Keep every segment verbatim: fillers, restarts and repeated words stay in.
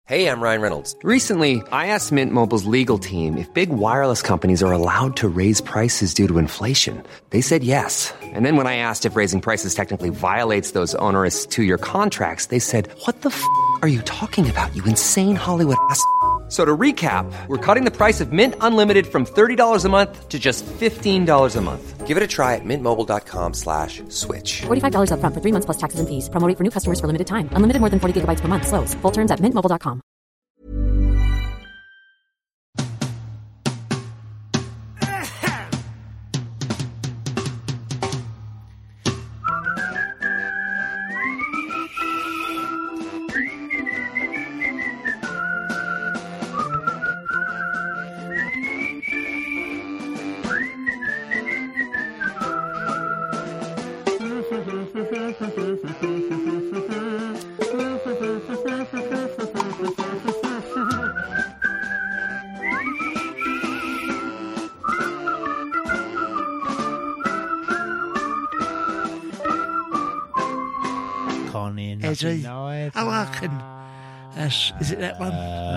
Hey, I'm Ryan Reynolds. Recently, I asked Mint Mobile's legal team if big wireless companies are allowed to raise prices due to inflation. They said yes. And then when I asked if raising prices technically violates those onerous two-year contracts, they said, what the f*** are you talking about, you insane Hollywood ass f- So to recap, we're cutting the price of Mint Unlimited from thirty dollars a month to just fifteen dollars a month. Give it a try at mintmobile.com slash switch. forty-five dollars up front for three months plus taxes and fees. Promo rate for new customers for limited time. Unlimited more than forty gigabytes per month. Slows full terms at mint mobile dot com. Eddie. Oh, I can. Uh, is it that one?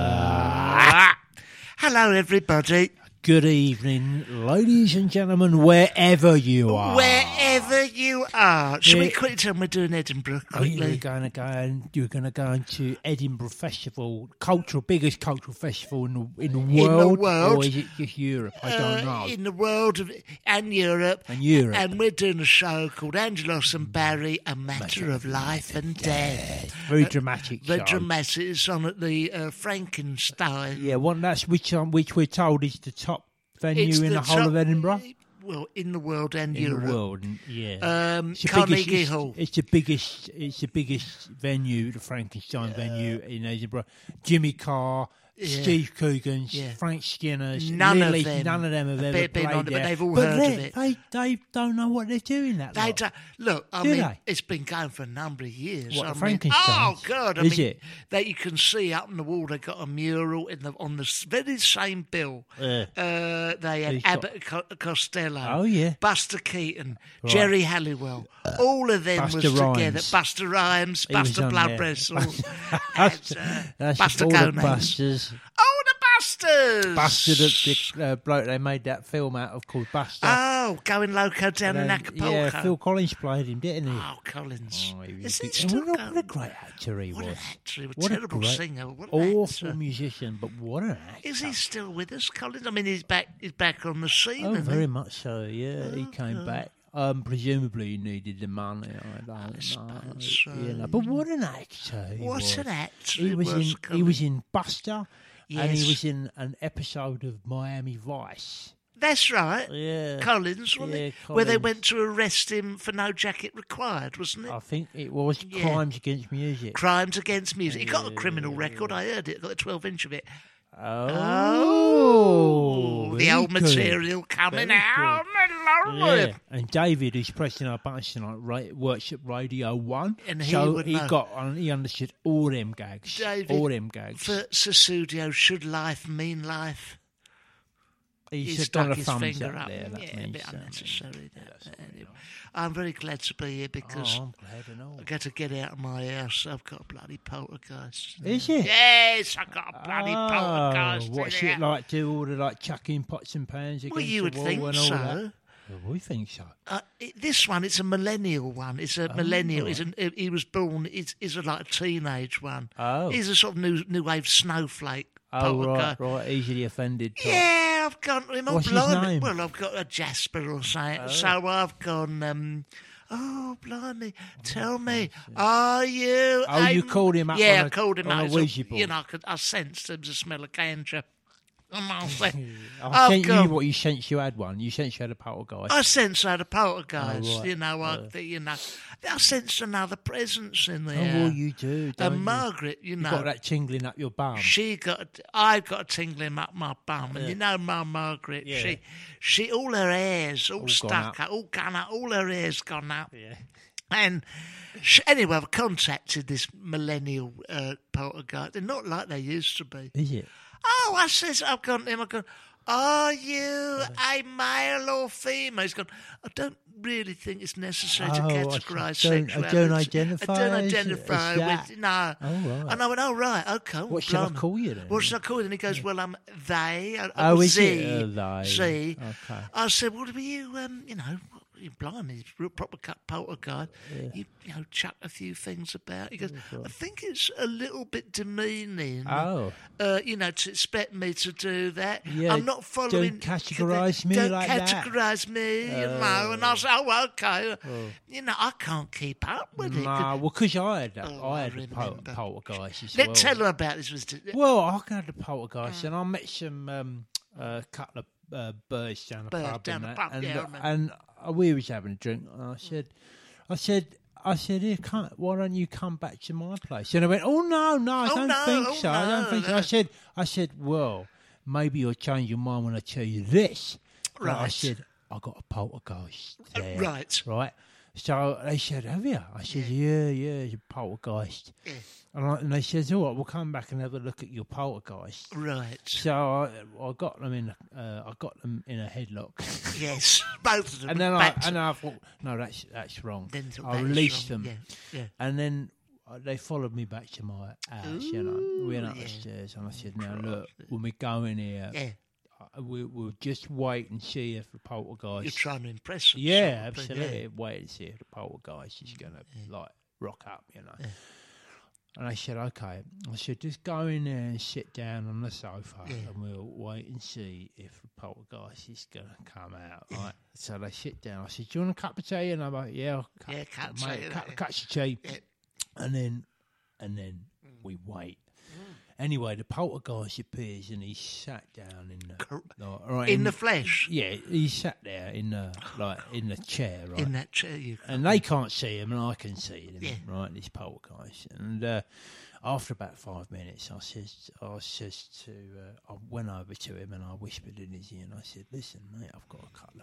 Uh, hello, everybody. Good evening, ladies and gentlemen, wherever you are. Wherever you are. Shall Yeah. we quickly tell them we're doing Edinburgh Oh, quickly? you're going to go and you're going to go into Edinburgh Festival, cultural biggest cultural festival in the in the world, world. or is it just Europe? I don't know. Uh, in the world of, and Europe. And Europe. And we're doing a show called Angelos and Barry, A Matter of Life and Death. Very dramatic. Very show. dramatic. It's on at the uh, Frankenstein. Yeah, one that's which um, which we're told is the top venue It's in the, whole top- of Edinburgh. Well, in the world and In Europe. the world, and- yeah. Um, It's the Carnegie biggest- it's- Hall. It's the biggest. It's the biggest venue, the Frankenstein venue in Edinburgh. Jimmy Carr, Yeah. Steve Coogan's, Yeah. Frank Skinner's. None of literally them None of them have have ever been played on it, but there. they've all But heard they, of it. They they don't know what they're doing. That They lot. do, look, I Do mean, they? it's been going for a number of years. What, I the mean, Frankensteins? oh God! I Is mean, it? that you can see up on the wall. They got a mural in the on the s- very same bill. Yeah. Uh, they had He's got- Abbott Co- Costello. Oh, yeah. Buster Keaton, Jerry Halliwell. All of them Buster was together. Rhymes. Buster Rhymes, He was Buster on Blood there. Bristle, That's, and, uh, that's Buster all the Gomez. Busters. Oh, the Busters! Buster, the, the uh, bloke they made that film out of called Buster. Oh, going loco down in And then, Acapulco. Yeah, Phil Collins played him, didn't he? Oh, Collins. Oh, he was Is a he big- still what, a, going? what a great actor he What was. an actor. He was a What terrible great, singer. What an awful actor. musician, but what an actor. Is he still with us, Collins? I mean, he's back He's back on the scene, Oh, isn't very he? much so, yeah. He came back. Um, presumably he needed the money. I don't I know. suppose so. You know. But what an actor he What was. an actor He he was, was, in. He Colin. was in Buster, and he Yes. was in an episode of Miami Vice. That's right. Yeah. Collins, wasn't Yeah, it? Where they Collins. went to arrest him for no jacket required, wasn't it? I think it was Yeah. Crimes Against Music. Crimes Against Music. He got a criminal record. I heard it. Got a twelve inch of it. Oh, the very old good. material coming Very out. Yeah, Lord. and David, who's pressing our buttons tonight, right, works at Radio One, And he so would he know. got on. He understood all them gags, David, all them gags. For Susudio, should life mean life? He's He just stuck done a his thumbs finger up up. there. That yeah, a means bit uh, unnecessary. That, but anyway, I'm very glad to be here because Oh, I'm glad to know. I got to get out of my house. I've got a bloody poltergeist. Is it? Yes, I've got a bloody Oh, poltergeist. what's in it here. like? Do all the like chucking pots and pans against Well, you would the wall think and all so. that? Well, we think so. Uh, it, this one, it's a millennial one. It's Oh, a millennial. It's an, uh, he was born. It's, it's a, like a teenage one. Oh. He's a sort of new new wave snowflake. Oh, right, poltergeist. right. Easily offended. type. Yeah, I've gone. Oh, What's his blimey. name? Well, I've got a Jasper or something. So I've gone. Um, oh, blimey! Tell me, are you? Oh, you a- called him up Yeah, on I a- called him on out. a It's Ouija board. You know, I, could, I sensed there was a smell of ganja. And I was like, I oh, sent you God. what you sensed you had one. You sensed you had a poltergeist. I sensed I had a poltergeist. Oh, right. You know, I, the- you know, I sensed another presence in Oh, there. well, you do. Don't and you? Margaret, you You know, got that tingling up your bum. she got, I got a tingling up my bum, and you know, my Margaret, Yeah. she, she, all her hair's all, All gone stuck up. up, all gone up, all her hair's gone up. Yeah. And she, anyway, I've contacted this millennial uh, poltergeist. They're not like they used to be. Is it? Oh, I says, I've gone to him, I've gone, are you a male or female? He's gone, I don't really think it's necessary to Oh, I categorise don't- I sexuality. don't identify I don't as- identify as that. with, no. Oh, right. And I went, oh, right, okay. What should I blimey. call you then? What should I call you? And he goes, well, I'm they. I, Oh, I'm is Z, it a they? Z. Okay. I said, well, were you, um, you know, you blimey, real proper cut poltergeist. You, you know, chuck a few things about. He goes, I think it's a little bit demeaning. Oh. Uh, you know, to expect me to do that. Yeah, I'm not following. don't categorise me don't like that. categorise me, you know. And I was, oh, okay. You know, I can't keep up with it. Nah, well, because I had that, Oh, I I had the pol- remember. poltergeist as Let well. tell her about this. Mister Well, I had the poltergeist, and I met some um, uh, couple of uh, birds down the Birds pub, down and, the that, pub, and, yeah, I remember. and uh, we was having a drink. And I said, I said, I said, here, come, why don't you come back to my place? And I went, oh no, no, I Oh, don't no, think oh, so. I no, don't think so. no. I said, I said, well, maybe you'll change your mind when I tell you this. But I Right. said, I got a poltergeist there. Right. Right. So they said, have you? I said, yeah, yeah, it's a poltergeist. Yeah. And, I, and they said, all right, we'll come back and have a look at your poltergeist. Right. So I, I got them in, a, uh, I got them in a headlock, Yes, both of them. and then I, back to- and I thought, no, that's that's wrong. Then thought, I that is released wrong. them, Yeah, yeah. and then uh, they followed me back to my house. you know, we went up yeah. the stairs, and I said, now look, when we go in here, Yeah. uh, we, we'll just wait and see if the poltergeist. You're trying to impress them. Yeah, sort of, but absolutely. Wait and see if the poltergeist is going to like rock up, you know. And I said, okay. I said, just go in there and sit down on the sofa, Yeah. and we'll wait and see if the poltergeist is going to come out. Right. So they sit down. I said, do you want a cup of tea? And I'm like, yeah, I'll cup, Yeah, cup of mate, tea, a couple yeah. of cups of tea. Yeah. And then, and then we wait. Anyway, the poltergeist appears and he sat down in the Cor- like, right, In the flesh. Yeah, he sat there in the like in the chair, right? In that chair. You And they can't see him, and I can see him, Yeah. right? This poltergeist. And uh, after about five minutes, I says, I says to, uh, I went over to him and I whispered in his ear, and I said, "Listen, mate, I've got a couple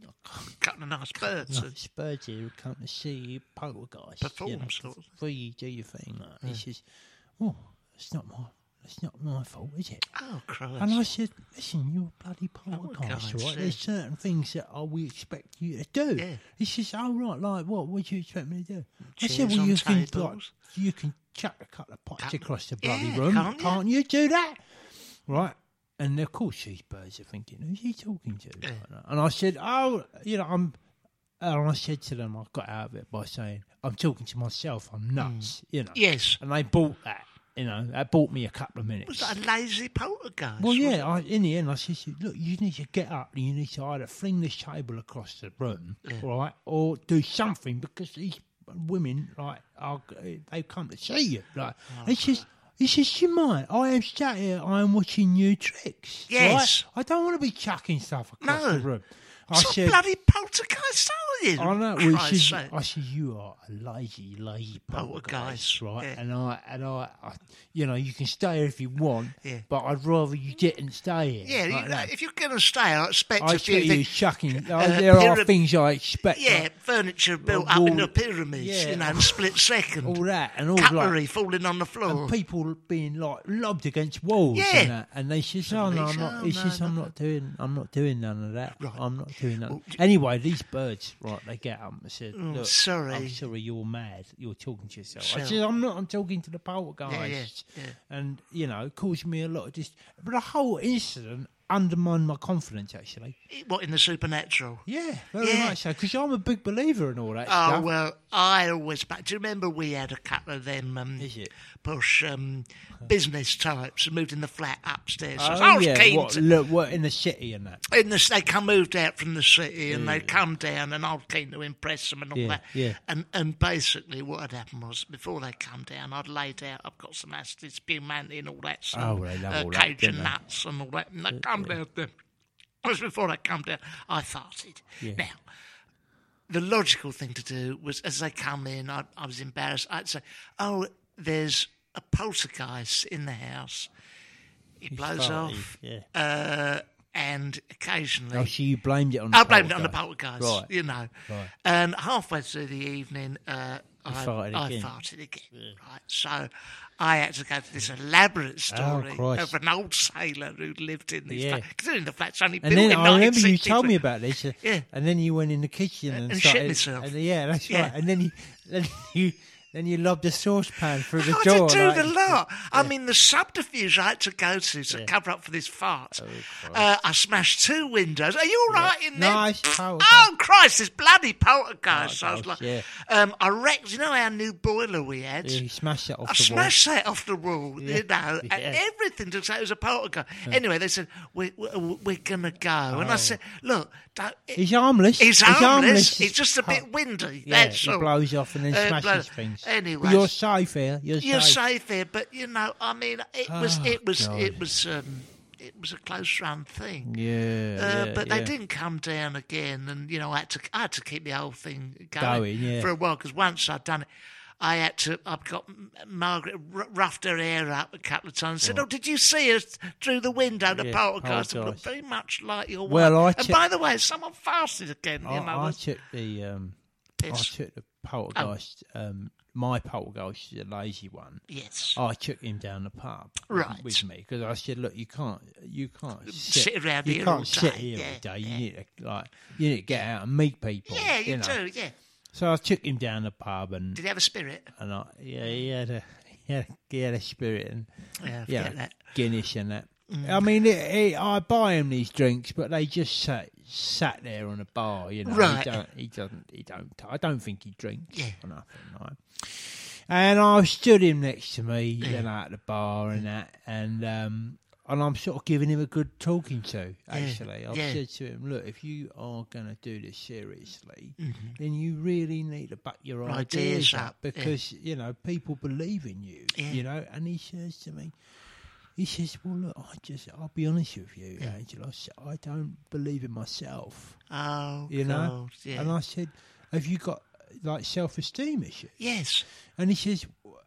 of cutting a nice birds. nice birds here who come to see you, poltergeist. Perform, you know, sort of. before you do your thing." Like. He says, "Oh, it's not my, it's not my fault, is it?" Oh, Christ. And I said, "Listen, you're a bloody poltergeist, Poltergeist, right? yeah. There's certain things that I we expect you to do." Yeah. He says, "Oh, right, like what? What do you expect me to do?" I Chairs said, "Well, on you can like, tables. you can chuck a couple of pots Couple- across the bloody Yeah, room, can't can't, you? you do that?" Right. And of course, these birds are thinking, "Who's he talking to?" Yeah. And I said, "Oh, you know, I'm." And I said to them, I got out of it by saying, "I'm talking to myself. I'm nuts," you know. Yes. And they bought that. You know, that bought me a couple of minutes. Was that a lazy poltergeist? Well, was yeah. it? I, in the end, I said, "Look, you need to get up and you need to either fling this table across the room, right, or do something because these women, like, are, they've come to see you." Like, Oh, he says, "He says, you might. I am sat here. I am watching new tricks. Yes. right? I don't want to be chucking stuff across No. the room." I What said, bloody poltergeist are you? I know. Well, Christ's she, sake. I said, "You are a lazy, lazy poltergeist, Poltergeist, right?" yeah. And I, and I, I, you know, you can stay here if you want, Yeah. but I'd rather you didn't stay here. Yeah, like you, that. if you're going to stay, I expect I a few expect you things. chucking. uh, there are pyra- things I expect. Yeah, like furniture built wall- up in the pyramids, yeah. you know, in a split second. all that and all Cutlery like, falling on the floor. and people being like lobbed against walls. Yeah. And, that. And they says, "Oh no, I'm Police, not." oh, He no, says, "I'm no, not doing. I'm not doing none of that. Right. I'm not doing that." Well, d- Anyway, these birds, right? They get up and said, Oh, "Look, sorry. I'm sorry, you're mad. You're talking to yourself." I Sorry. said, "I'm not. I'm talking to the poltergeist." Yeah, yeah, yeah. And you know, it caused me a lot of dis. But the whole incident undermined my confidence, actually. What, in the supernatural? Yeah, very Yeah. much so. Because I'm a big believer in all that Oh, stuff. well, I always... But do you remember we had a couple of them um, Is it? push um, business types who moved in the flat upstairs? So Oh, I was yeah. keen What, to... look, what, in the city and that? In the, they come moved out from the city and they come down and I was keen to impress them and all Yeah, that. yeah. And and basically what had happened was before they come down, I'd laid out, I've got some acid, spumante and all that stuff. Oh, they love uh, all that, Cajun don't they? nuts and all that. And they come down there. Just before they come down, I farted. Yeah. Now, the logical thing to do was as they come in, I, I was embarrassed. I'd say, "Oh, there's a poltergeist in the house." He blows farted, off. yeah. Uh, and occasionally... Oh, so you blamed it on the I blamed it on the poltergeist. poltergeist, Right. you know. Right. And halfway through the evening, uh, I, farted I again. farted again. Right, so I had to go to this elaborate story Christ. of an old sailor who lived in this Yeah. flat. Considering the flat's only And built then in I remember you nineteen told me sixty-three. about this. uh, Yeah. And then you went in the kitchen and, And shit started, myself. And, yeah, that's Yeah. right. And then you, then you, then you lobbed a saucepan through the I door. had to do like- the lot. I mean, the subterfuge I had to go to to cover up for this fart. uh, I smashed two windows. Are you all right in there? Nice poltergeist. Oh, Christ, this bloody poltergeist. I was like, Poltergeist, um, I wrecked, you know our new boiler we had? Yeah, you smashed it off I the smashed that off the wall, Yeah. you know, and Yeah. everything to say it was a poltergeist. Anyway, they said, we, we, we're going to go. And I Oh. said, look, don't, wall. He's harmless. He's He's harmless. He's It's just a har- bit windy. Yeah, That's he all. blows off and then Uh, smashes blow- things. Anyway, But you're safe here. You're, you're safe. safe here, but you know, I mean, it was, Oh, it was, God. it was, um, it was a close run thing. Yeah, Uh, yeah, but yeah. they didn't come down again, and you know, I had to, I had to keep the whole thing going, Going, yeah. for a while because once I'd done it, I had to. I've got M- Margaret r- roughed her hair up a couple of times. Said, "Oh, did you see us through the window? The Yeah, poltergeist poltergeist. looked very much like your Well, wife." I and che- by the way, someone fasted again. I, you know, I was- took the um, I Piss. took the poltergeist. Um, my poltergeist is a lazy one. yes. I took him down the pub Right. with me because I said, "Look, you can't, you can't sit, Sit around you here can't all sit day." here Yeah, all day. You yeah. need to like, you need to get out and meet people." yeah, you, know. do. Yeah. So I took him down the pub and Did he have a spirit? and I, yeah, he had a he had, he had a spirit and Yeah, I yeah, forget that. Guinness and that. I mean, it, it, I buy him these drinks, but they just sat sat there on a bar, you know. Right. He don't. He doesn't. He don't. I don't think he drinks Yeah. or nothing. Right? And I stood him next to me, you know, at the bar and that, and um, and I'm sort of giving him a good talking to. Actually, I've yeah. said to him, "Look, if you are going to do this seriously, then you really need to back your Ideas ideas up, up yeah. because you know people believe in you. Yeah. You know." And he says to me, he says, "Well, look, I just, I'll be honest with you, Angela. I said, I don't believe in myself, Oh, you know." God, yeah. And I said, "Have you got like self-esteem issues?" yes. And he says,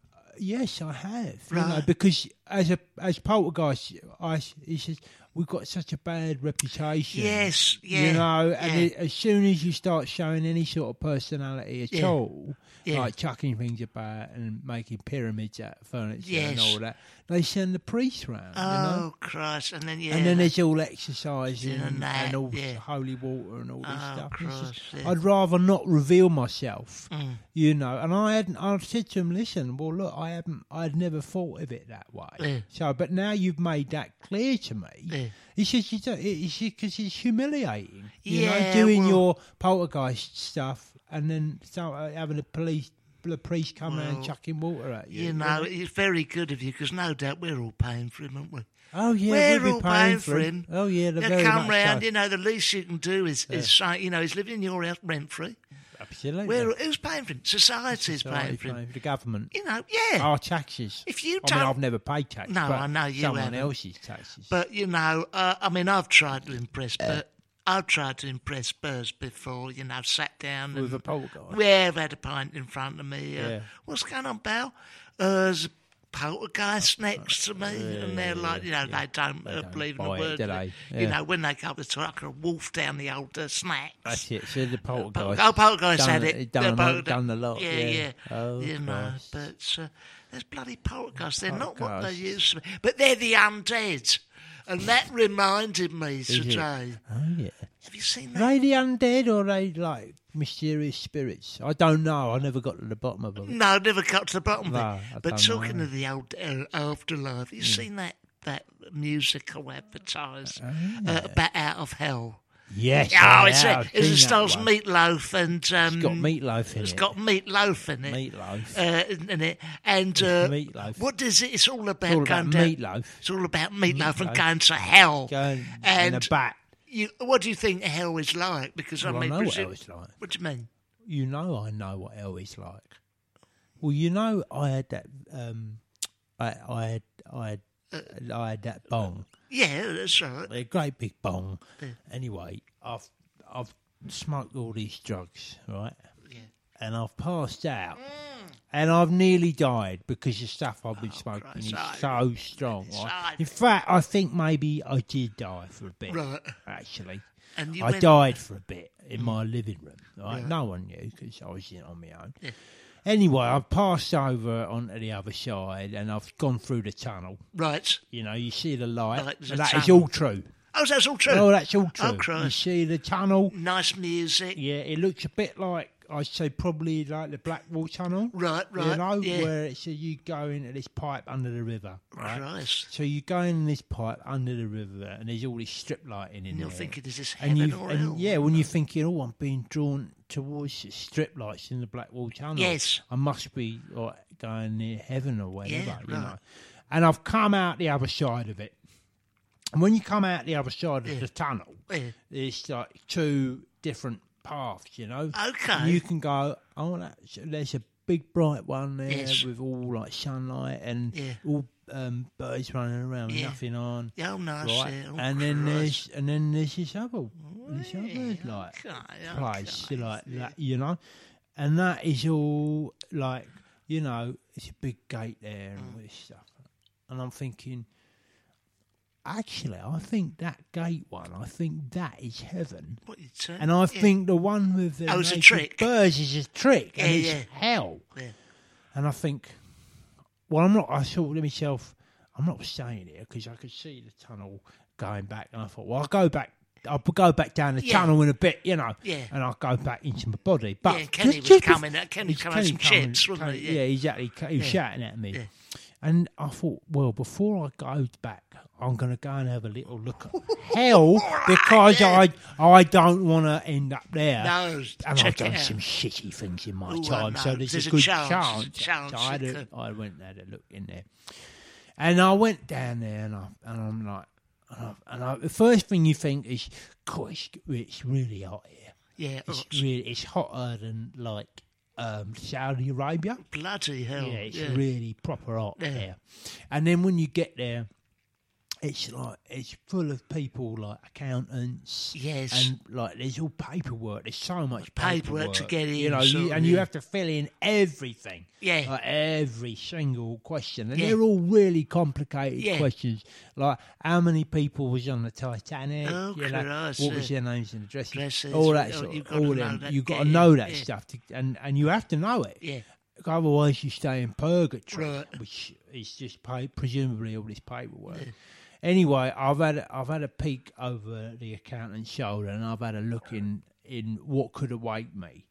"Yes, I have. You know, Right. because as a as poltergeist, I he says we've got such a bad reputation. Yes, yeah, you know, and yeah. it, as soon as you start showing any sort of personality at Yeah. all, Yeah. like chucking things about and making pyramids out of furniture and Yes. all that, they send the priest round. Oh, you know? Christ. And then, yeah. And then there's all exercising Yeah, and and, that, all yeah. holy water and all this Oh, stuff. And it's Christ, just- yeah. I'd rather not reveal myself, Mm. you know. And I hadn't. I said to him, "Listen, well, look, I haven't. I'd never thought of it that way. Yeah. So, but now you've made that clear to me." Yeah. He says, "You don't. It's because it's humiliating, you Yeah, know, doing well- your poltergeist stuff and then start having the police." The priest come around Well, chucking water at you. You know, it's very good of you because no doubt we're all paying for him, aren't we? Oh yeah, we're we'll all be paying paying for for him. him. Oh yeah, they're They very come much round, so. you know, the least you can do is, is say, you know, he's living in your house rent free. Absolutely. We're, who's paying for him? Society's Society paying for him. paying for the government. You know, yeah. Our taxes. If you I mean, don't- I've never paid tax. No, but I know you someone haven't. else's taxes. But, you know, uh, I mean, I've tried to impress Uh. Bert. I've tried to impress Spurs before, you know, sat down With and a poltergeist. We've had a pint in front of me. Uh, Yeah. What's going on, Belle? Uh, there's a poltergeist next to me. and they're like, you know, they don't, They uh, don't believe in a buy it, word. do of it. they? You Yeah. know, when they go up the toilet, I could wolf down the old uh, snacks. That's it. So the poltergeist. Oh, poltergeist done, had it. Done, The a lot- polter- done a lot. Yeah, Yeah. yeah. Oh, you know, Christ. but uh, there's bloody poltergeists. They're not what they Poltergeists. used to be. But they're the undead. And that reminded me it? today. Oh yeah. Have you seen Are that? they the undead or are they like mysterious spirits? I don't know. I never got to the bottom of it. No, never got to the bottom of No, it. I But don't talking know. of the old uh, afterlife, have you seen that, that musical advertised uh, about Out of Hell? Yes. Oh, I it's have a, it seen that stars one. Meatloaf and um, It's got meatloaf in It's it. got meatloaf in it. Meatloaf. uh, in it, and uh, Meatloaf. what is it? It's all about It's all about going down. meatloaf. It's all about meatloaf, and Meatloaf. going to hell. Going and in a bat. You, what do you think hell is like? Because Well, I I mean, know what presume- hell is like. What do you mean? You know, I know what hell is like. Well, you know, I had that. Um, I, I had, I had, Uh, I had that bong, Yeah, that's right. a great big bong. Anyway, I've, I've smoked all these drugs, right? Yeah. And I've passed out, and I've nearly died because the stuff I've been smoking Christ, is I- so strong. it's Right? hard. In fact, I think maybe I did die for a bit. Right. Actually. And you I went, died for a bit in my living room. Right? No one knew because I was in on my own. Yeah. Anyway, I've passed over onto the other side and I've gone through the tunnel. Right. You know, you see the light. Right, there's and a that is tunnel. all true. Oh, that's all true. Oh, that's all true. Oh, Christ. You see the tunnel. Nice music. Yeah, it looks a bit like, I'd say probably like the Blackwall Tunnel. Right, right. You know, yeah. where it's so you go into this pipe under the river. Right? Christ. So you go in this pipe under the river and there's all this strip lighting in And you're there. thinking, is this and heaven you, or and hell? yeah, when you're thinking, oh, I'm being drawn towards the strip lights in the Blackwall Tunnel. Yes. I must be like, going near heaven or whatever, Yeah, you right. know. And I've come out the other side of it. And when you come out the other side of Yeah. the tunnel, Yeah. there's like two different paths, you know. Okay. And you can go, oh, that's, there's a big bright one there Yes. with all like sunlight and Yeah. all um, birds running around with Yeah. nothing on. Yeah, oh, nice. Right, Yeah. Oh, and then Christ. there's and then there's this other, this other like okay, place, okay, like yeah. that, you know, and that is all like, you know, it's a big gate there and all this stuff, and I'm thinking, actually, I think that gate one, I think that is heaven, What you say? and I Yeah. think the one with the Oh, it's a naked trick. birds is a trick, and Yeah, it's yeah. hell, Yeah. and I think, well, I'm not. I thought to myself, I'm not staying here because I could see the tunnel going back, and I thought, well, I'll go back. I'll go back down the Yeah. tunnel in a bit, you know, Yeah. and I'll go back into my body. But Yeah, Kenny just- was just coming. bef- Kenny was it's coming with some coming- chips, wasn't coming- he? Yeah, Yeah. exactly. He was Yeah. shouting at me. Yeah. And I thought, well, before I go back, I'm going to go and have a little look at hell because yeah. I I don't want to end up there. No, and check I've done it out. some shitty things in my Ooh, I time, so know. there's, There's a a good chance, chance. chance So I, had you a, could. I went and had a look in there. And I went down there and, I, and I'm like, and, I, and I, the first thing you think is, God, it's, it's really hot here. Yeah, It's hot. really, it's hotter than like um, Saudi Arabia. Bloody hell. Yeah, it's yeah. really proper hot Yeah. there. And then when you get there, it's like it's full of people like accountants. Yes. And like there's all paperwork. There's so much Paperwork paperwork, to get You in, know, sort you, of, and you yeah. have to fill in everything. Yeah. Like every single question, and Yeah. they're all really complicated Yeah. questions. Like how many people was on the Titanic? Oh, you know, Christ, what was yeah. their names and addresses? Dresses, all that oh, sort. you've Of, gotta all know them. that, You've got get to in, know that yeah. stuff, to, and and you have to know it. Yeah. Otherwise, you stay in purgatory, Right. which is just pay, presumably all this paperwork. Anyway, I've had I've had a peek over the accountant's shoulder, and I've had a look in in what could await me.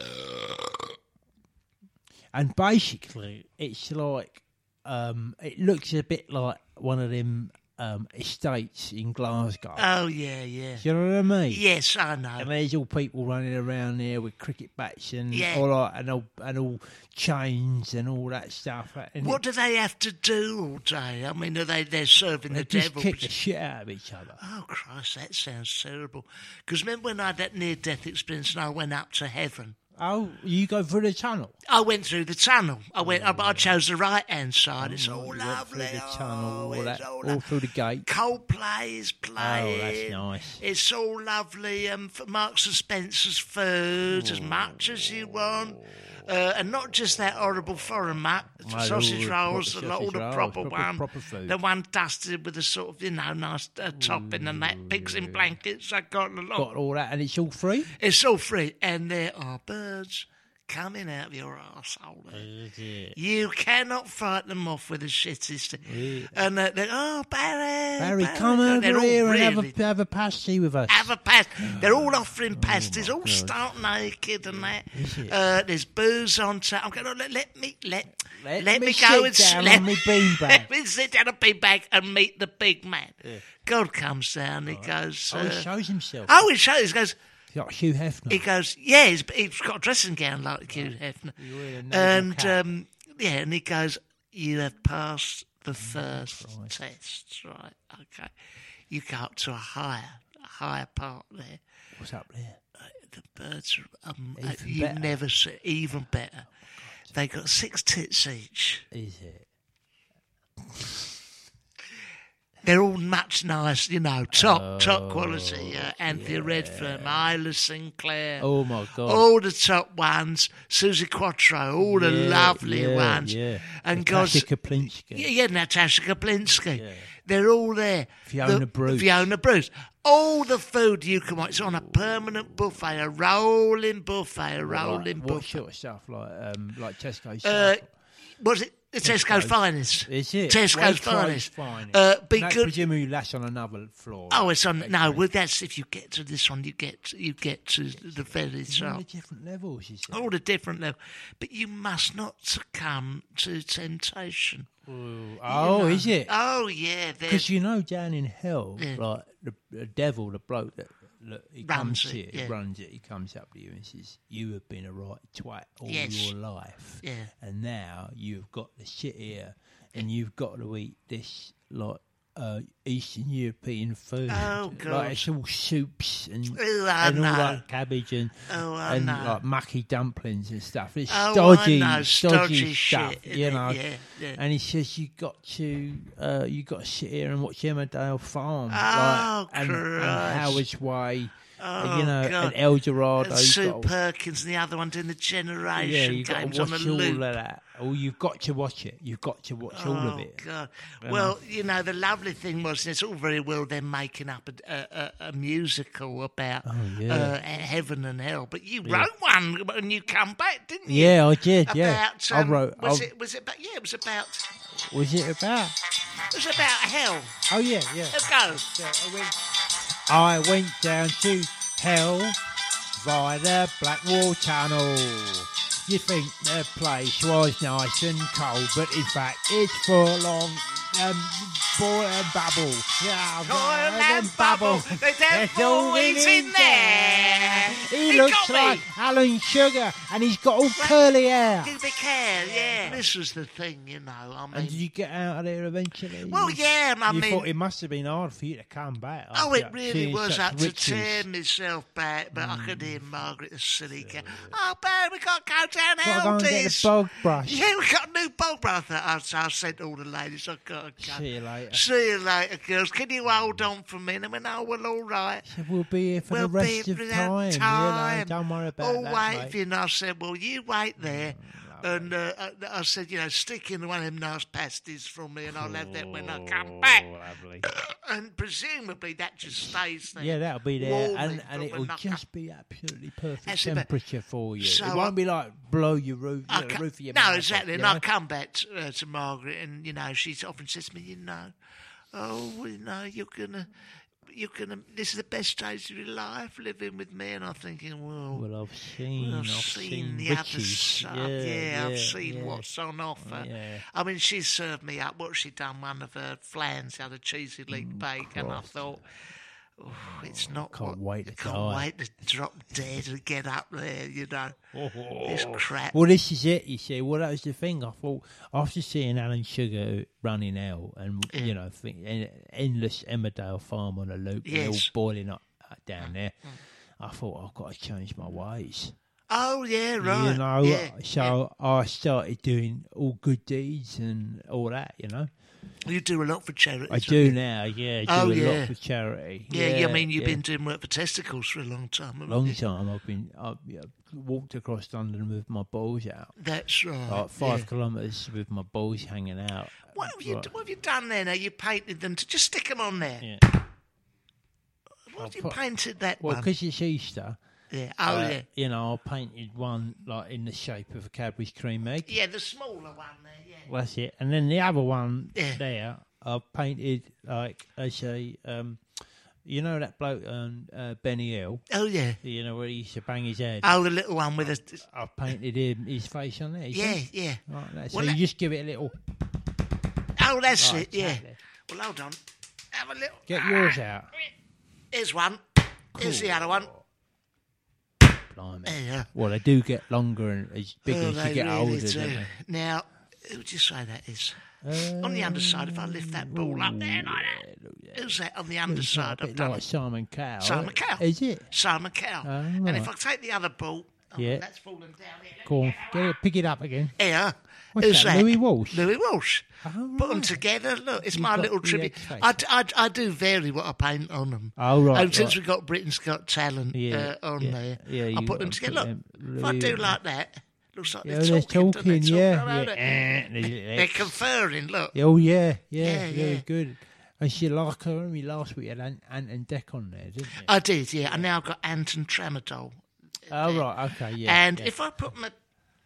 And basically, it's like um, it looks a bit like one of them um, estates in Glasgow. Oh, yeah, yeah. Do you know what I mean? Yes, I And know. there's all people running around there with cricket bats and Yeah. all that, and all and all chains and all that stuff. And What do they have to do all day? I mean, are they, they're serving they the just devil? kick the shit out of each other. Oh, Christ, that sounds terrible. Because remember when I had that near-death experience and I went up to heaven? Oh, you go through the tunnel. I went through the tunnel. I went. I, I chose the right-hand side. It's all You went lovely. through the tunnel, oh, all it's that, all, all lo- through the gate. Coldplay is playing. Oh, that's nice. It's all lovely. Um, for Marks and Spencer's food, as much as you want. Uh, and not just that horrible foreign mat, Oh, sausage all the rolls, proper all the sausage rolls, proper, proper- one. proper food. The one dusted with a sort of, you know, nice uh, topping and that. Pigs in blankets. I got a lot. Got all that, and it's all free. It's all free, and there are birds coming out of your arsehole. You cannot fight them off with the shittest thing. And uh, they're, oh, Barry, Barry, come over They're all here and have really- a have a pasty with us. have a pass. They're all offering Oh, pasties, all stark naked and that. Uh, there's booze on tap. I'm going to let, let me let Let let me me go sit and down let, on me beanbag. Let me sit down on a beanbag and meet the big man. God comes down. He goes. Oh, Uh, he shows himself. oh, he shows. He goes. He's like Hugh Hefner. He goes, yeah, he's, he's got a dressing gown like Hugh Hefner. wear a naval And, cap. um, yeah, and he goes, you have passed the first test, right? Okay. You go up to a higher, a higher part there. What's up there? Uh, the birds are, um, uh, Even you've better. never seen, even better. They got six tits each. Is it? They're all much nice, you know, top, top quality. Uh, Anthea Redfern, Isla Sinclair. Oh my God! All the top ones, Susie Quattro, all the Yeah, lovely yeah, ones. Yeah. And Natasha God's, Kaplinsky. yeah, yeah, Natasha Kaplinsky. They're all there. Fiona The- Bruce. Fiona Bruce. all the food you can want. It's on a permanent buffet, a rolling buffet, a rolling what, what buffet. sort of stuff like um, like Tesco Uh, stuff? was it the Tesco's, Tesco's. finest? Is it Tesco's Waitrose finest. finest? Uh, And because that presumably that's on another floor. oh, it's on. Okay. No, well, that's if you get to this one, you get you get to the very It's on top. the different levels. You said. All the different level, but you must not succumb to temptation. Ooh. Oh, is it? Oh yeah, they're- Because you know, down in hell, Yeah. like the, the devil, the bloke that, that he Runs comes it, here, yeah. runs it. He comes up to you and says, "You have been a right twat all Yes. your life, Yeah. and now you've got the shit here, and you've got to eat this like uh, Eastern European food. Oh, God. Like it's all soups and, Ooh, I and all know. that cabbage and Oh, I and know. like mucky dumplings and stuff. It's Oh, I stodgy, know, stodgy stodgy stuff, shit, you isn't know. it? Yeah, yeah. And he says you got to uh, you got to sit here and watch Emmerdale Farm, Oh, like, and, and Christ. Howard's Way, Oh, you know, God. and El Dorado. And you've Sue got to- Perkins and the other one doing the yeah, Generation you've got games to on watch the all loop. of that. Oh, you've got to watch it. You've got to watch all of Oh, it. God. You Well, know. you know, the lovely thing was it's all very well them making up a, a, a, a musical about Oh, yeah. uh, heaven and hell, but you wrote one when you come back, didn't you? Yeah, I did. Yeah, About, I um, wrote. Was I, it? Was it about? Yeah, it was about. was it about? It was about hell. Oh yeah, yeah. Let's go. Yeah, I went, I went down to hell via the Blackwall Tunnel. You think the place was nice and cold, but in fact it's full of um, boil and bubble. Yeah, Boil and bubble. The devil is in there. He, He looks got me. like Alan Sugar, and he's got all curly hair. You be care, yeah. This was the thing, you know. I And mean, did you get out of there eventually? well, yeah. I you mean, thought it must have been hard for you to come back. oh, after it really seeing was such up to riches. tear myself back, but I could hear Margaret, the silly cat. Oh, babe, we got to go down Gotta go and get the Aldis. bog brush. Yeah, we got a new bog brush. I thought, so I said to all the ladies, I've got to go. See you later. See you later, girls. Can you hold on for me? And I went, oh, well, all right. Said, we'll be here for We'll the rest be of for time. that time. You know, don't worry about All that, wait mate. for you. And I said, well, you wait there. And uh, I I said, you know, stick in one of them nice pasties for me, and I'll have that when I come back. Oh, lovely. And presumably that just stays there. Yeah, that'll be there, warming and, for and when it'll I just be absolutely perfect That's it, but- temperature for you. So it won't I- be like blow your roof, I the ca- roof of your no, mouth off, exactly. you And know? I come back to, uh, to Margaret, and you know, she's often says to me, you know, oh, well, you know, you're gonna, you're gonna. This is the best days of your life living with me. And I'm thinking, well, Well, I've seen, I've I've seen, seen the other riches. side. Yeah, Yeah, I've yeah, seen yeah. what's on offer. Yeah. I mean, she served me up. What she done? One of her flans had a cheesy leek bake, and I thought, oh, it's not. Can't what, wait to I can't die. wait to drop dead and get up there. You know, this crap. Well, this is it, you see. Well, that was the thing. I thought, after seeing Alan Sugar running out and, Yeah. you know, think, en- endless Emmerdale Farm on a loop, and all Yes. boiling up uh, down there, I thought, I've got to change my ways. Oh yeah, right. You know, yeah, so I started doing all good deeds and all that, you know. yeah. You do a lot for charity. I do now, yeah. I do Oh, a yeah. lot for charity. Yeah, yeah, I mean, you've yeah. been doing work for testicles for a long time. haven't long you? time. I've been, I've yeah, walked across London with my balls out. That's right. Like five yeah. kilometres with my balls hanging out. What have you Right. What have you done there? Now you painted them to just stick them on there. Yeah. What have you put- painted that Well, one? because it's Easter, Yeah. Oh uh, yeah. you know, I painted one like in the shape of a Cadbury's cream egg. Yeah, the smaller one there. Yeah. Well, that's it. And then the other one Yeah. there, I painted like as a, um, you know, that bloke on uh, Benny Hill. Oh yeah. You know where he used to bang his head. Oh, the little one with a. I painted him his face on there. you Yeah, see? yeah. Like that. So Well, you that- just give it a little. Oh, that's Right, it. Yeah. exactly. Well, hold on. Have a little. Get yours out. Here's one. Here's the other one. Blimey. Yeah. Well, they do get longer and as bigger Oh, as they you get really older, do. don't they? Now, who would you say that is? on the underside, if I lift that ball up there like that, who's that on the underside? It's I've a bit done like it. Simon Cowell. Simon Cowell. Is it? Simon Cowell. Oh, And if I right. take the other ball, oh, Yeah. that's fallen down here. Let Go me on, get get it, pick it up again. Here. What's Who's that, that? Louis Walsh? Louis Walsh. Oh, Put them right. together. Look, it's You've my got little the tribute. X-Factor. I, d- I d- I do vary what I paint on them. Oh, right, And since right. we've got Britain's Got Talent Yeah, uh, on yeah, there, yeah, I you put them gotta together. put Look, them if I do really- like that, looks like Yeah, they're they're talking. talking, don't they? yeah. Talking about yeah. it. Eh, They're conferring, look. Oh, yeah, yeah, Yeah, very yeah. good. And she like her, I mean, last week you had Ant, Ant and Dec on there, didn't you? I did, yeah. And now I've got Ant and Tramadol. Oh, right, okay, yeah. And yeah. if I put my...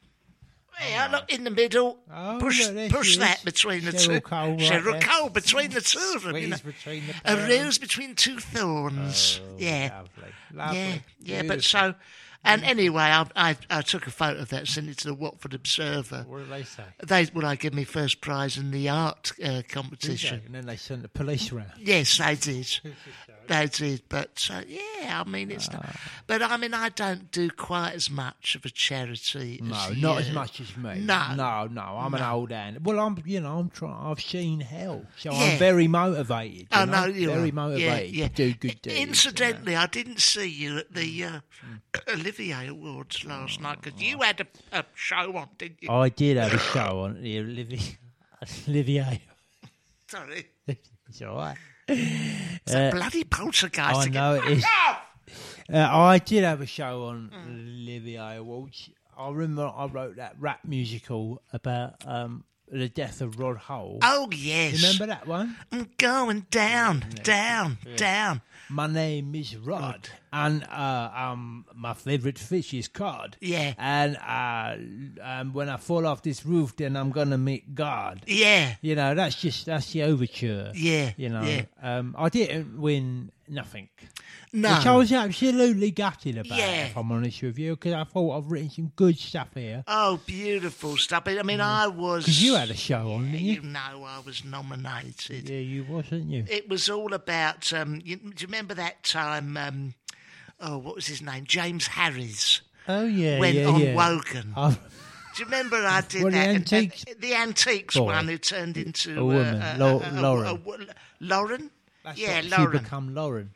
Yeah, look, in the middle, Oh, push look, there push she that is. between the Cheryl two. Cole right Cheryl there. Cole, between the two of them. You know. Squeeze between the A pair of rose between two thorns. them. yeah. Lovely, lovely. Yeah, yeah, but Beautiful. so... And anyway, I, I I took a photo of that, sent it to the Watford Observer. What did they say? They well, I gave me first prize in the art uh, Did competition. they? And then they sent the police around. Yes, they did. They did, but uh, yeah, I mean it's. Not, but I mean, I don't do quite as much of a charity. No, as not you. as much as me. No. no, no. I'm an old hand. Well, I'm, you know, I'm trying. I've seen hell, so Yeah. I'm very motivated. You I know, know you very are. motivated yeah, yeah. to do good deeds. Incidentally, I didn't see you at the uh, Hmm. Olivier Awards last night because you had a, a show on, didn't you? You know. I did have a show on the Olivier. Olivier. Sorry, It's all right. it's a bloody poltergeist. I again. know it Fuck is. off! Uh, I did have a show on Mm. Olivier Awards. I remember I wrote that rap musical about um, the death of Rod Hull. Oh yes, Remember that one? I'm going down, down, down. My name is Rod, and uh, um, my favourite fish is cod. Yeah. And uh, um, when I fall off this roof, then I'm gonna meet God. Yeah, You know, that's just that's the overture. Yeah, You know, yeah. um, I didn't win nothing. no. Which I was absolutely gutted about, Yeah. if I'm honest with you, because I thought I've written some good stuff here. Oh, beautiful stuff. I mean, I was. Because you had a show on, didn't You you? know, I was nominated. Yeah, you was, didn't you? It was all about. Um, you, do you remember that time? Um, oh, what was his name? James Harris Oh, yeah, went yeah, on yeah. Wogan. Oh, Do you remember I did Well, the that? And- Antiques and the antiques boy. one who turned into A woman, uh, Lau- uh, uh, Lauren. uh, uh, Lauren. that's yeah, what, Lauren. She become Lauren.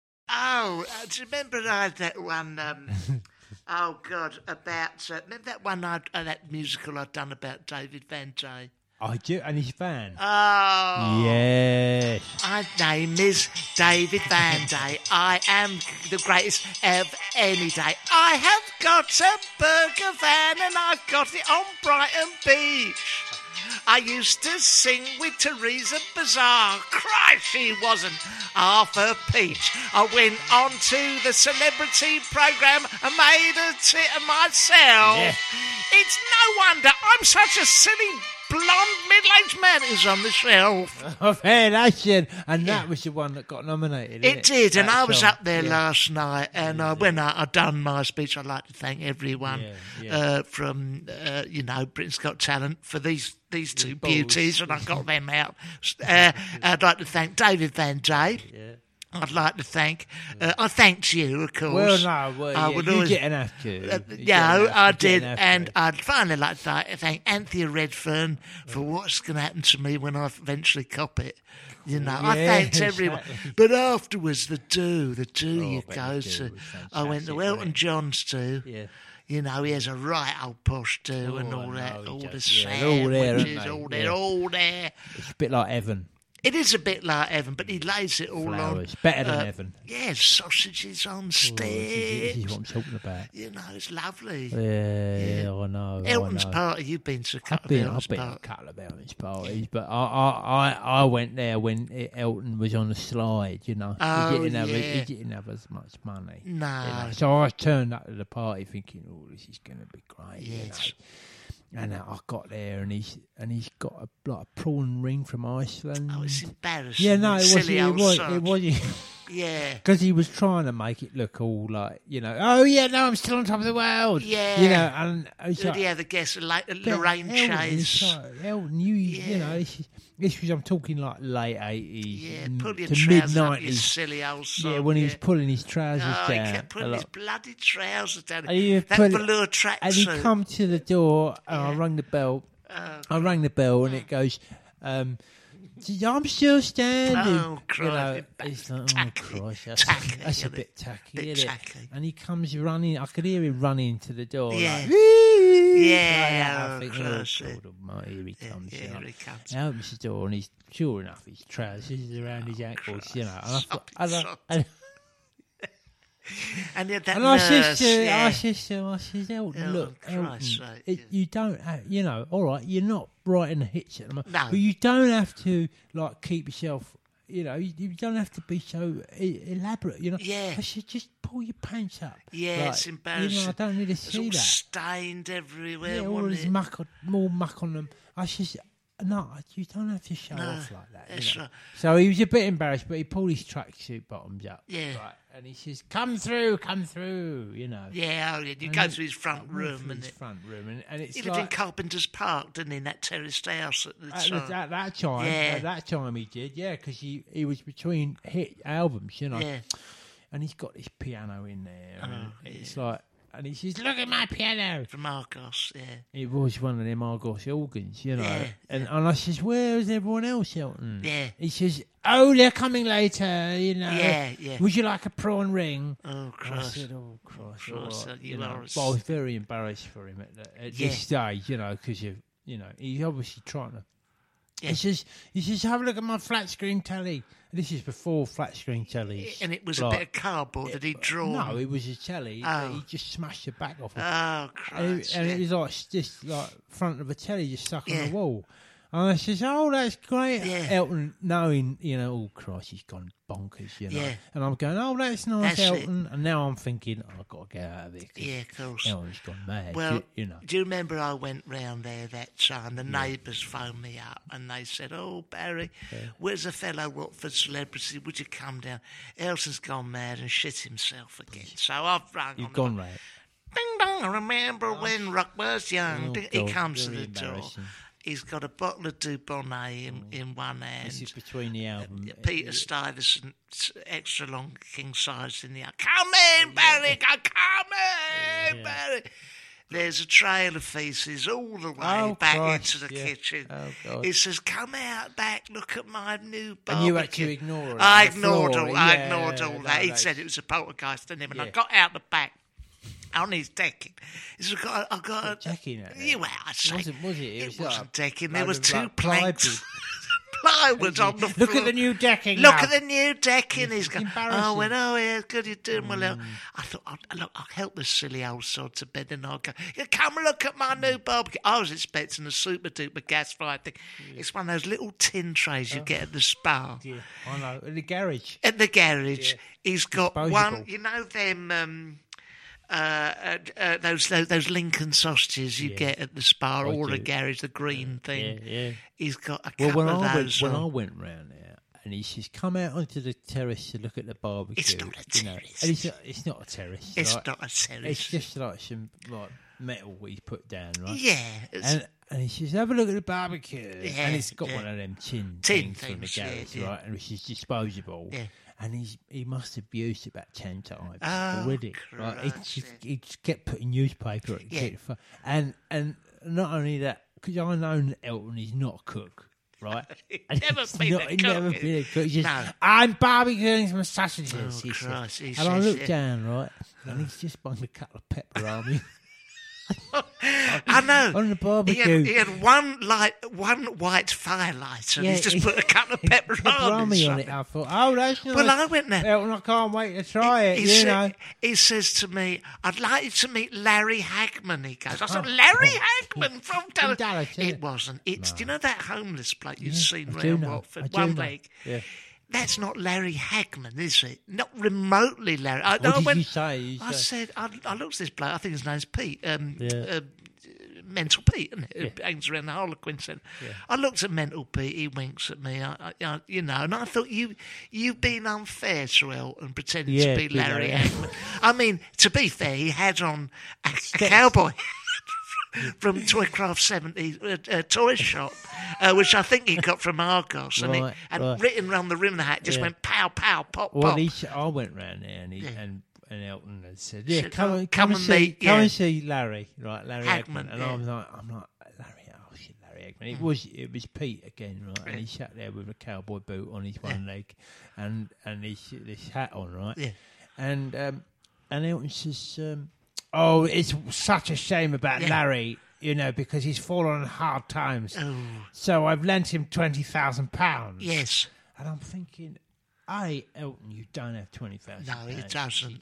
Oh, uh, do you remember I had that one? Um, oh God, about uh, remember that one? I'd, uh, that musical I'd done about David Van Day. I do, and his fan. Oh, Yes. my name is David Van Day. I am the greatest of any day. I have got a burger van and I've got it on Brighton Beach. I used to sing with Teresa Bazar. Christ, she wasn't half a peach. I went on to the celebrity programme and made a tit of myself. Yeah. It's no wonder I'm such a silly blonde middle-aged man who's on the shelf. I've heard that shit, and that was the one that got nominated. It didn't did, and That I was song. up there Yeah. last night, and uh, when I, I done my speech, I'd like to thank everyone Yeah, yeah. Uh, from, uh, you know, Britain's Got Talent for these these two balls. beauties, and I got them out. Uh, I'd like to thank David Van Day. Yeah. I'd like to thank. Uh, I thanked you, of course. Well, no, well, I yeah, would you always- didn't have to. Uh, You yeah, didn't have I to, did, didn't have and to. I'd finally like to thank- thank Anthea Redfern for what's going to happen to me when I eventually cop it. You know, I Yeah, thanked everyone, exactly. but afterwards, the do, the do Oh, you I bet go the do to. was I went to fantastic, Elton wasn't it? John's do. Yeah. You know, he has a right old posh do and Oh, all I that, know, all he the does, yeah, they're all there, aren't sandwiches, they? all there, Yeah. all there. It's a bit like Evan. It is a bit like Evan, but he lays it all Flowers. on. Better than uh, Evan. Yeah, sausages on Oh, this, is, this is sticks. what I'm talking about. You know, it's lovely. Yeah, yeah, I know. Elton's I know. party, you've been to a I've couple been, of I've Elton's been to a parties. couple of Elton's parties, but I, I, I, I went there when it, Elton was on the slide. You know, Oh, he didn't have, yeah. he didn't have as much money. No. you know. So I turned up to the party thinking, "Oh, this is going to be great." you Yes. know. And uh, I got there, and he's and he's got a like a prawn ring from Iceland. Oh, it's embarrassing. yeah, no, it Silly wasn't. It old was. sod. It wasn't. Yeah. Because he was trying to make it look all like, you know, oh yeah, no, I'm still on top of the world. Yeah. You know, and it's Who like, do you have the guess? La- but Lorraine Elton, it's Chase. like, Elton, you, you Yeah. know, this, is, this was, I'm talking like late eighties Yeah, m- pull your to mid trousers up, you nineties. silly old sod. Yeah, when he was yeah. pulling his trousers Oh, he down. kept putting a his lot. bloody trousers down. And he That put- velour And he tracksuit. come to the door, and I Yeah. rang the bell. Oh, I rang the bell, and it goes, um, I'm still standing. Oh, you know, Christ, it's like, tacky, oh, Christ, that's, tacky, that's a isn't it? bit tacky, Bit isn't tacky. it? And he comes running, I could hear him running to the door. Yeah. Like, "Wee!" Yeah, Like that. I oh, think, Christ, oh, yeah. God almighty, here he Yeah, comes. yeah, you know. here he comes. He opens the door, and he's, sure enough, his trousers is around his ankles, you know. And I, thought, Soppy and I, sod. and, And you had that and I nurse. said to, yeah. I said to him, I said, Elton, Oh, look, Elton, Christ's sake, it, yeah. you don't have, you know, all right, you're not writing the hits at the moment, No. but you don't have to, like, keep yourself, you know, you, you don't have to be so e- elaborate, you know. Yeah. I said, just pull your pants up. Yeah, like, it's embarrassing. You know, I don't need to It's see all that. stained everywhere, Yeah, all wasn't this it? muck, on, more muck on them. I said, no, you don't have to show No, off like that. you that's know. right. So he was a bit embarrassed, but he pulled his tracksuit bottoms up. Yeah. Right, and he says, come through, come through, you know. Yeah, oh, yeah, you And go he- to his front I went room, through and his it, front room, and, and it's he lived in like... Carpenter's Park, didn't he, in that terraced house at the At, time. the, at that time, Yeah. at that time he did, yeah, because he, he was between hit albums, you know. Yeah. And he's got this piano in there, and Oh, it's like, and he says, "Look at my piano." From Argos, yeah. It was one of them Argos organs, you know. Yeah, and and I says, "Where is everyone else, Elton?" Yeah. He says, "Oh, they're coming later, you know. Yeah, yeah. Would you like a prawn ring?" Oh, And I Christ. said, "Oh, Christ, all Christ, right," you you know. are a But I was very embarrassed for him at, the, at Yeah. this stage, you know, because you, you know, he's obviously trying to. Yeah. He says, "He says, have a look at my flat screen telly." This is before flat screen tellies. And it was a Like, bit of cardboard that he'd drawn. No, it was a telly. Oh. But he just smashed the back off it. Oh, and Christ. it, and yeah. it was like s- just like front of a telly just stuck Yeah. on the wall. And I says, "Oh, that's great." Yeah. Elton, knowing, you know, oh Christ, he's gone bonkers, you know. Yeah. And I'm going, "Oh, that's nice, That's it. Elton." And now I'm thinking, oh, I've got to get out of here. 'cause Yeah, of course. Elton's gone mad. Well, you, you know. do you remember I went round there that time? The neighbours phoned me up and they said, "Oh, Barry, where's a fellow Watford celebrity? Would you come down? Elton's gone mad and shit himself again." So I've rung You've on gone the, right. Ding dong, I remember when Rock was young. Oh, Ding- he God, comes to very the door. embarrassing. He's got a bottle of Dubonnet in, in one hand. This is between the album. Peter Stuyvesant, extra long king size in the other. Come in, Barry, go, come in, Yeah. Barry. There's a trail of faeces all the way Oh, back Christ, into the yeah. kitchen. Oh, God. He says, "Come out back, look at my new barbecue." And you had to ignore it I on the ignored floor. all. I Yeah, ignored all no, that. He that's- said it was a poltergeist, didn't he? And I Yeah. got out the back. On his decking. He said, "I got, I got a decking out there? Yeah, well, I say, wasn't, was it? It, it was like wasn't a decking. There load was of, two like, planks. plywood. Plywood on the floor. Look at the new decking. Look now. at the new decking. He's It's going, embarrassing. "Oh, well, oh, yeah, good, you're doing well." Now." I thought, I'll, look, I'll help the silly old sod to bed and I'll go, "Yeah, come look at my new barbecue." I was expecting a super duper gas fired thing. It's one of those little tin trays you get at the spa. Yeah, I know. In the garage. At the garage, he's got Disposable. one, you know, them. Um, uh, uh, uh, those, those those Lincoln sausages you Yeah. get at the spa I or the do. garage, the green thing. Yeah, yeah. He's got a Well, couple when of I went, those. when on. I went round there, and he says, "Come out onto the terrace to look at the barbecue." It's not a you know. terrace. And it's, not, it's not a terrace. It's right? not a terrace. It's just like some like metal he's put down, right? Yeah. It's, And and he says, "Have a look at the barbecue." Yeah, and it's got yeah. one of them tin, Tin things, from the things, yeah, garage, yeah. right? And which is disposable. Yeah. And he's he must have used it about ten times Oh, already. Right? He Christ, just, yeah. he just kept putting newspaper at Yeah. it. And and not only that, because I know Elton is not a cook. Right? And Never he's been not, a he's cook. never been a cook. He's just, No. I'm barbecuing some sausages. Oh, he said. Christ, he and says, I looked yeah. down, right, and he's just bunged a couple of pepper army I know. on the barbecue. He had, he had one light, one white firelighter, and Yeah, he's just he- put a couple of pepper Pepperoni on on it. I thought, oh, that's nice. Well, I went there. Elton, I can't wait to try it. He, you said, know. he says to me, "I'd like you to meet Larry Hagman." He goes, I said, "Larry Hagman from Dallas." Dallas, isn't It it? wasn't. It's do you know that homeless bloke you've Yeah, seen I do round know. I Watford, do one know. leg? Yeah. That's not Larry Hagman, is it? Not remotely Larry. I, What I did went, you say? You I said- said, I, I looked at this bloke. I think his name's Pete. Um, Yeah. uh, Mental Pete, isn't it? Who hangs around the Harlequin Centre. I looked at Mental Pete. He winks at me. I, I, I, you know, and I thought you, you've been unfair to Elton, pretending Yeah, to be be Larry Larry Hagman. I mean, to be fair, he had on a, a cowboy. From Toycraft seventy uh, uh, toy shop, uh, which I think he got from Argos, and, Right, it, and right. written around the rim of the hat just Yeah. went pow pow pop Well, pop. he, s- I went round there and, he, Yeah. and and Elton had said, "Yeah, Said, come, "Oh, and, come come, and and see, meet, come yeah. and see Larry, right? Larry Hagman." Hagman, And yeah. I was like, "I'm like Larry, oh shit, Larry Hagman." It was it was Pete again, right? And he sat there with a cowboy boot on his one leg, and and his this hat on, right? Yeah. And um, and Elton says, um, "Oh, it's such a shame about Yeah. Larry." You know, because he's fallen on hard times. Oh. So I've lent him twenty thousand pounds. Yes. And I'm thinking, A, Elton, you don't have twenty thousand No, he pounds doesn't. to give.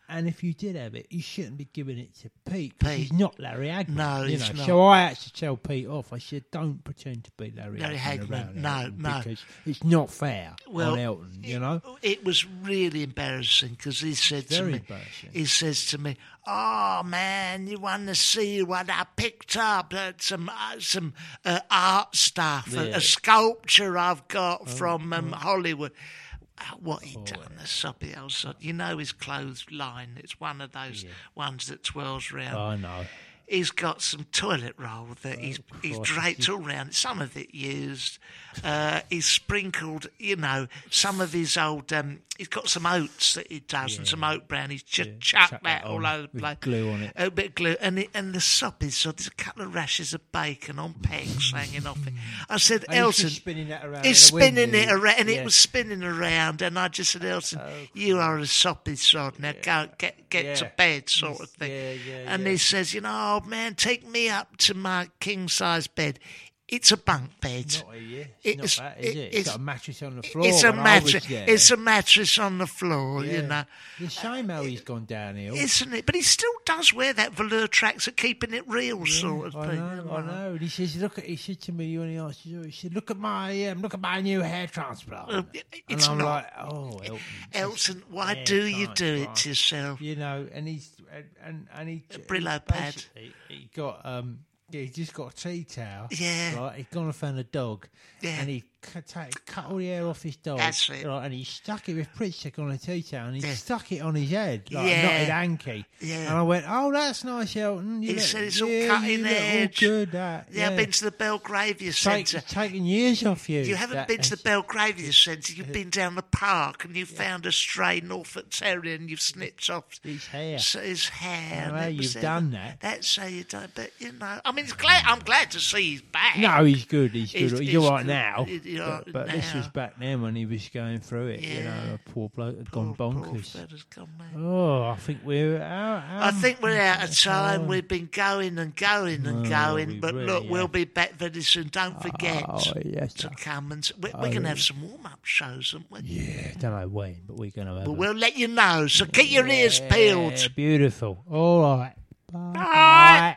and if you did have it, you shouldn't be giving it to Pete because Pete. he's not Larry Hagman. No, you he's know. not. So I actually tell Pete off. I said, "Don't pretend to be Larry, Larry Hagman, Hagman, around no, Elton no. because it's not fair Well, on Elton." You know, it, it was really embarrassing because he said to Very me, embarrassing. he says to me, "Oh man, you want to see what I picked up? Uh, some uh, some uh, art stuff, a, Yeah. a sculpture I've got from um, Hollywood." Uh, What he done, the soppy old sod. You know his clothes line. It's one of those ones that twirls round. I know. He's got some toilet roll that he's he's Christ. draped all round. Some of it used. Uh, he's sprinkled, you know, some of his old. Um, he's got some oats that he does and some oat bran. He's just chucked chuck that that all on over the with place. glue on it. A bit of glue, and it, and the sop is so there's a couple of rashes of bacon on pegs hanging off it. I said, And he's Elton, just spinning that around. he's in the wind, spinning is it he? around, and Yeah. it was spinning around. And I just said, Elton, you are a soppy sod. Now go get get to Yeah. bed, sort of thing. Yeah, yeah, and yeah. he says, you know, oh man, take me up to my king size bed. It's a bunk bed. Not a, yeah. It's, It's- not that, is it? it- It's got a mattress on the floor. It's a when I was mattress. there. It's a mattress on the floor, Yeah. you know, It's a shame how he's gone downhill. isn't it? But he still does wear that velour tracksuit, keeping it real, sort of I thing. know, you I know. And he says, "Look at." He said to me when he asked you, he said, "Look at my, um, look at my new hair transplant." Well, and it's I'm not. like, "Oh, Elton, Elton, why hair do you do it transplant." to yourself? You know, and he's and and, and he Brillo he pad. basically- He got um. Yeah, he just got a tea towel. Yeah. Right, he'd gone and found a dog. Yeah. And he cut, take- cut all the hair off his dog. That's it. Right, and he stuck it with pretty stick on a tea towel and he Yeah. stuck it on his head. Like Yeah. a knotted hanky. Yeah. And I went, "Oh, that's nice, Elton. You He look- said it's all yeah, cut you in look all edge. good, that. Yeah, I've been to the Belgravia Take, Centre. taking years off you. You haven't that- been to the Belgravia Centre. You've been down the park and you found a stray Norfolk Terrier and you've snipped off His hair. s- his hair. I know and it was you've there. done that. That's how you do it. But you know, I mean, it's glad. I'm glad to see he's back. No, he's good. He's He's- good. He's, he's all right good. now. He's all but right but this was now. back then when he was going through it. You Yeah. know, a poor bloke had gone Poor- poor bonkers. fella's gone mad. Oh, I think we're out. I think we're out of time. We've been going and going and Oh, going, we but really look, we'll have. be back very soon. Don't forget Oh, yes, to sir. come and s- we're, we're going to have some warm-up shows, aren't we? Yeah, don't know when, but we're going to have. But a- we'll let you know. So keep your ears peeled. Yeah, beautiful. All right. Bye. Bye.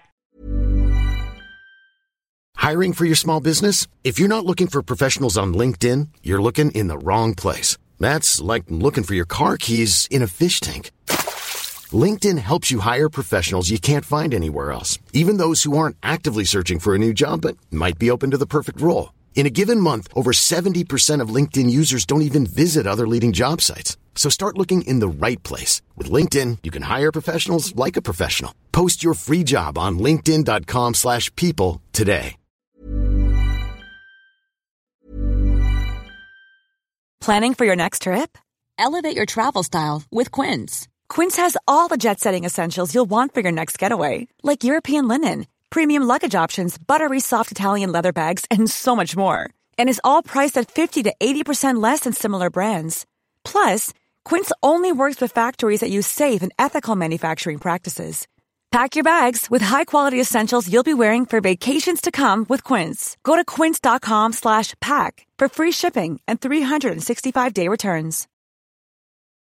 Hiring for your small business? If you're not looking for professionals on LinkedIn, you're looking in the wrong place. That's like looking for your car keys in a fish tank. LinkedIn helps you hire professionals you can't find anywhere else, even those who aren't actively searching for a new job but might be open to the perfect role. In a given month, over seventy percent of LinkedIn users don't even visit other leading job sites. So start looking in the right place. With LinkedIn, you can hire professionals like a professional. Post your free job on linkedin.com slash people today. Planning for your next trip? Elevate your travel style with Quince. Quince has all the jet-setting essentials you'll want for your next getaway, like European linen, premium luggage options, buttery soft Italian leather bags, and so much more. And is all priced at fifty to eighty percent less than similar brands. Plus, Quince only works with factories that use safe and ethical manufacturing practices. Pack your bags with high-quality essentials you'll be wearing for vacations to come with Quince. Go to quince.com slash pack for free shipping and three sixty-five day returns.